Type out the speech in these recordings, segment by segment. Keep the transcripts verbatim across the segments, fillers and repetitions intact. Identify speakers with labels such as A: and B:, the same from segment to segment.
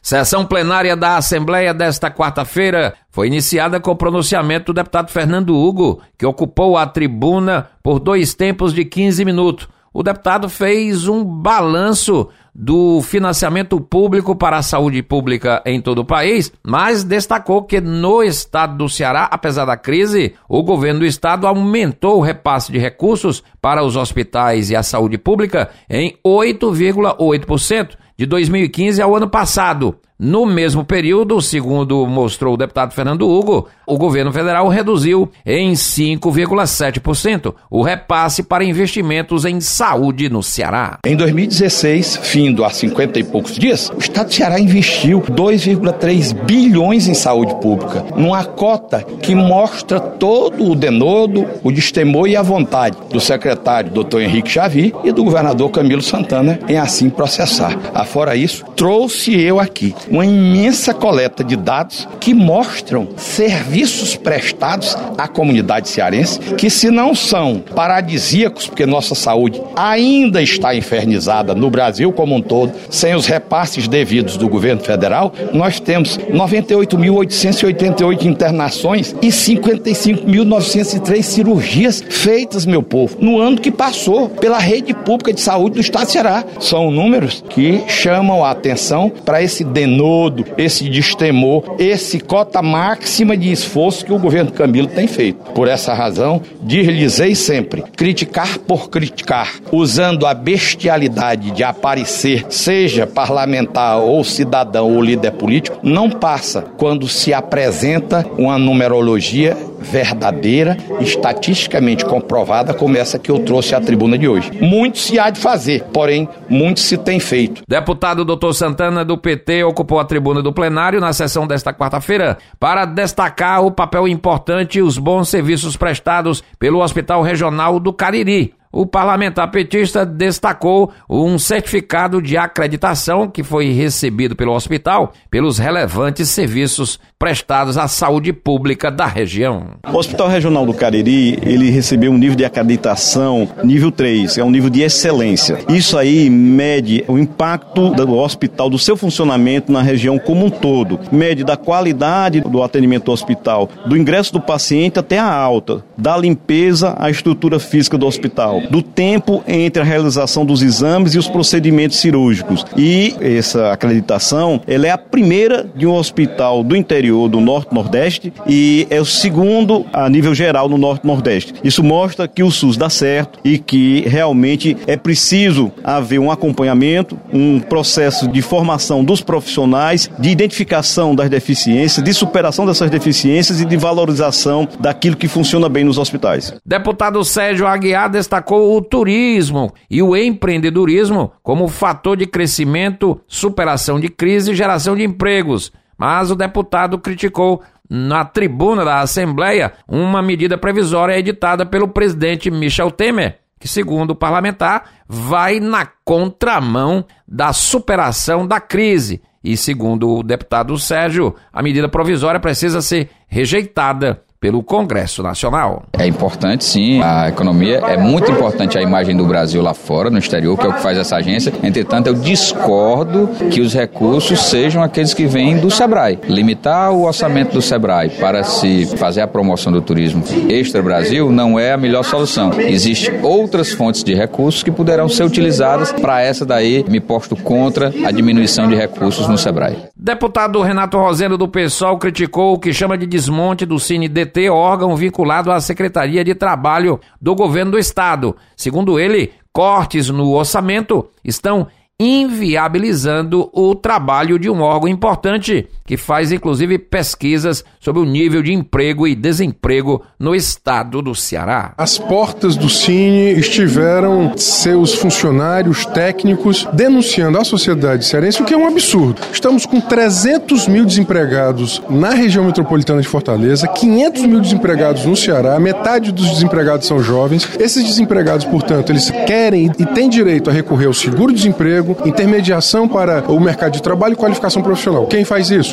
A: Sessão plenária da Assembleia desta quarta-feira foi iniciada com o pronunciamento do deputado Fernando Hugo, que ocupou a tribuna por dois tempos de quinze minutos. O deputado fez um balanço do financiamento público para a saúde pública em todo o país, mas destacou que no estado do Ceará, apesar da crise, o governo do estado aumentou o repasse de recursos para os hospitais e a saúde pública em oito vírgula oito por cento de dois mil e quinze ao ano passado. No mesmo período, segundo mostrou o deputado Fernando Hugo, o governo federal reduziu em cinco vírgula sete por cento o repasse para investimentos em saúde no Ceará.
B: Em dois mil e dezesseis, findo há cinquenta e poucos dias, o estado do Ceará investiu dois vírgula três bilhões em saúde pública, numa cota que mostra todo o denodo, o destemor e a vontade do secretário doutor Henrique Xavier e do governador Camilo Santana em assim processar. Afora isso, trouxe eu aqui uma imensa coleta de dados que mostram serviços prestados à comunidade cearense, que se não são paradisíacos, porque nossa saúde ainda está infernizada no Brasil como um todo, sem os repasses devidos do governo federal, nós temos noventa e oito mil oitocentos e oitenta e oito internações e cinquenta e cinco mil novecentos e três cirurgias feitas, meu povo, no ano que passou pela rede pública de saúde do estado do Ceará. São números que chamam a atenção para esse denodo, esse destemor, esse cota máxima de esforço que o governo Camilo tem feito. Por essa razão, dir-lhes-ei sempre, criticar por criticar, usando a bestialidade de aparecer, seja parlamentar ou cidadão ou líder político, não passa quando se apresenta uma numerologia verdadeira, estatisticamente comprovada, como essa que eu trouxe à tribuna de hoje. Muito se há de fazer, porém, muito se tem feito.
A: Deputado doutor Santana, do P T, ocupou a tribuna do plenário na sessão desta quarta-feira para destacar o papel importante e os bons serviços prestados pelo Hospital Regional do Cariri. O parlamentar petista destacou um certificado de acreditação que foi recebido pelo hospital pelos relevantes serviços prestados à saúde pública da região.
C: O Hospital Regional do Cariri, ele recebeu um nível de acreditação nível três, é um nível de excelência. Isso aí mede o impacto do hospital, do seu funcionamento na região como um todo. Mede da qualidade do atendimento do hospital, do ingresso do paciente até a alta, da limpeza à estrutura física do hospital, do tempo entre a realização dos exames e os procedimentos cirúrgicos. E essa acreditação, ela é a primeira de um hospital do interior do Norte-Nordeste e é o segundo a nível geral no Norte-Nordeste. Isso mostra que o SUS dá certo e que realmente é preciso haver um acompanhamento, um processo de formação dos profissionais, de identificação das deficiências, de superação dessas deficiências e de valorização daquilo que funciona bem nos hospitais.
A: Deputado Sérgio Aguiar destacou o turismo e o empreendedorismo como fator de crescimento, superação de crise e geração de empregos. Mas o deputado criticou na tribuna da Assembleia uma medida provisória editada pelo presidente Michel Temer, que, segundo o parlamentar, vai na contramão da superação da crise. E, segundo o deputado Sérgio, a medida provisória precisa ser rejeitada pelo Congresso Nacional.
D: É importante, sim, a economia, é muito importante a imagem do Brasil lá fora, no exterior, que é o que faz essa agência. Entretanto, eu discordo que os recursos sejam aqueles que vêm do Sebrae. Limitar o orçamento do Sebrae para se fazer a promoção do turismo extra-Brasil não é a melhor solução. Existem outras fontes de recursos que poderão ser utilizadas. Para essa daí, me posto contra a diminuição de recursos no Sebrae.
A: Deputado Renato Rosendo, do PSOL, criticou o que chama de desmonte do Cine D T, órgão vinculado à Secretaria de Trabalho do Governo do Estado. Segundo ele, cortes no orçamento estão inviabilizando o trabalho de um órgão importante que faz inclusive pesquisas sobre o nível de emprego e desemprego no estado do Ceará.
E: As portas do Cine estiveram seus funcionários técnicos denunciando à sociedade cearense, o que é um absurdo. Estamos com trezentos mil desempregados na região metropolitana de Fortaleza, quinhentos mil desempregados no Ceará, metade dos desempregados são jovens. Esses desempregados, portanto, eles querem e têm direito a recorrer ao seguro-desemprego, intermediação para o mercado de trabalho e qualificação profissional. Quem faz isso?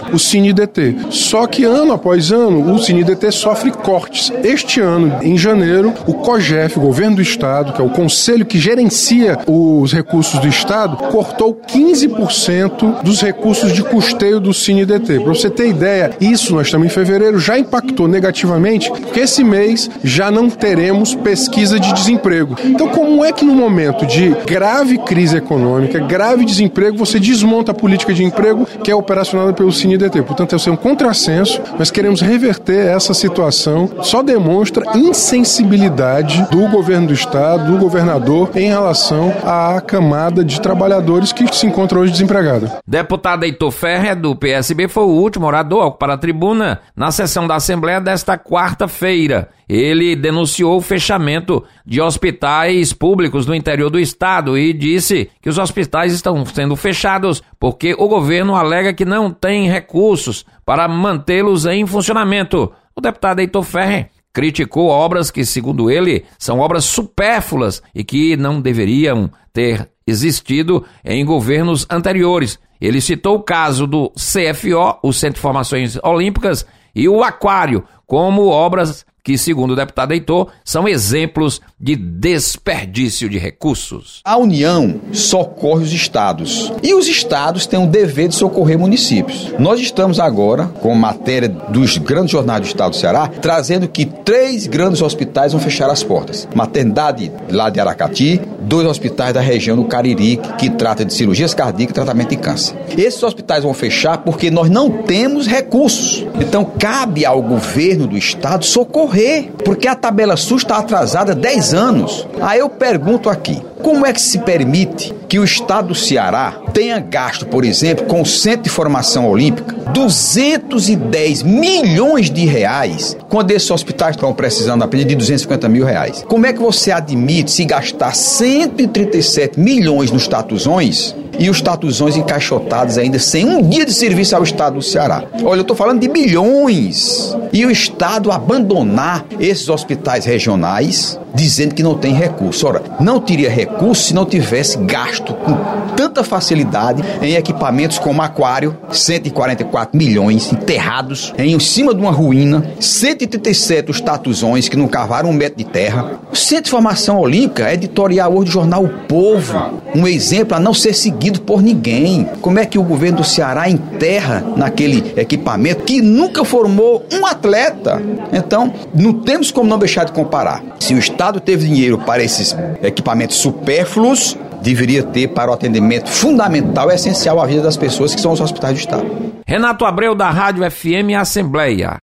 E: o Cine D T. Só que ano após ano, o Cine D T sofre cortes. Este ano, em janeiro, o COGEF, o Governo do Estado, que é o conselho que gerencia os recursos do Estado, cortou quinze por cento dos recursos de custeio do Cine D T. Para você ter ideia, isso, nós estamos em fevereiro, já impactou negativamente, porque esse mês já não teremos pesquisa de desemprego. Então, como é que no momento de grave crise econômica, grave desemprego, você desmonta a política de emprego que é operacionada pelo Cine D T? Portanto, é um contrassenso, nós queremos reverter essa situação, só demonstra insensibilidade do governo do Estado, do governador, em relação à camada de trabalhadores que se encontram hoje desempregados.
A: Deputado Heitor Ferrer, do P S B, foi o último orador a ocupar a tribuna na sessão da Assembleia desta quarta-feira. Ele denunciou o fechamento de hospitais públicos no interior do estado e disse que os hospitais estão sendo fechados porque o governo alega que não tem recursos para mantê-los em funcionamento. O deputado Heitor Ferrer criticou obras que, segundo ele, são obras supérfluas e que não deveriam ter existido em governos anteriores. Ele citou o caso do C F O, o Centro de Formações Olímpicas, e o Aquário, como obras que, segundo o deputado Heitor, são exemplos de desperdício de recursos.
B: A União socorre os estados e os estados têm o dever de socorrer municípios. Nós estamos agora, com matéria dos grandes jornais do estado do Ceará, trazendo que três grandes hospitais vão fechar as portas. Maternidade lá de Aracati, dois hospitais da região do Cariri, que trata de cirurgias cardíacas e tratamento de câncer. Esses hospitais vão fechar porque nós não temos recursos. Então, cabe ao governo do estado socorrer, porque a tabela SUS está atrasada há dez anos. Aí eu pergunto aqui, como é que se permite que o estado do Ceará tenha gasto, por exemplo, com o Centro de Formação Olímpica, duzentos e dez milhões de reais, quando esses hospitais estão precisando apenas de duzentos e cinquenta mil reais? Como é que você admite se gastar cento e trinta e sete milhões nos tatuzões e os tatuzões encaixotados ainda sem um dia de serviço ao estado do Ceará? Olha, eu estou falando de bilhões. E o estado abandonar esses hospitais regionais dizendo que não tem recurso. Ora, não teria recurso se não tivesse gasto com tanta facilidade em equipamentos como Aquário, cento e quarenta e quatro milhões enterrados em cima de uma ruína, cento e trinta e sete os tatuzões que não cavaram um metro de terra. O Centro de Formação Olímpica é editorial hoje do jornal O Povo, um exemplo a não ser seguido por ninguém. Como é que o governo do Ceará enterra naquele equipamento que nunca formou um atleta? Então, não temos como não deixar de comparar. Se o Estado teve dinheiro para esses equipamentos supérfluos, deveria ter para o atendimento fundamental e essencial à vida das pessoas, que são os hospitais do Estado.
A: Renato Abreu, da Rádio F M Assembleia.